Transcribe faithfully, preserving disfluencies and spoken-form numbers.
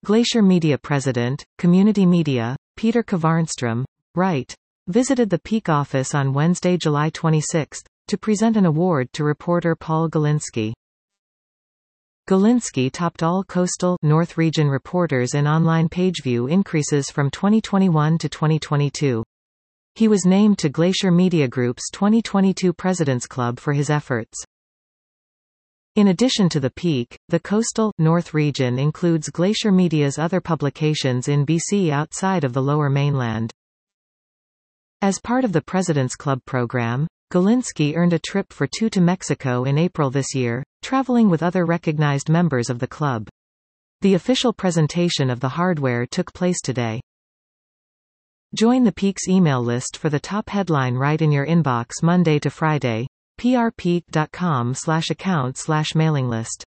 Glacier Media President, Community Media, Peter Kvarnström, right, visited the Peak office on Wednesday, July twenty-sixth, to present an award to reporter Paul Galinsky. Galinsky topped all coastal North Region reporters in online pageview increases from twenty twenty-one to twenty twenty-two. He was named to Glacier Media Group's twenty twenty-two President's Club for his efforts. In addition to the Peak, the coastal North Region includes Glacier Media's other publications in B C outside of the Lower Mainland. As part of the President's Club program, Galinsky earned a trip for two to Mexico in April this year, traveling with other recognized members of the club. The official presentation of the hardware took place today. Join the Peak's email list for the top headline right in your inbox Monday to Friday. p r peak dot com slash account slash mailing list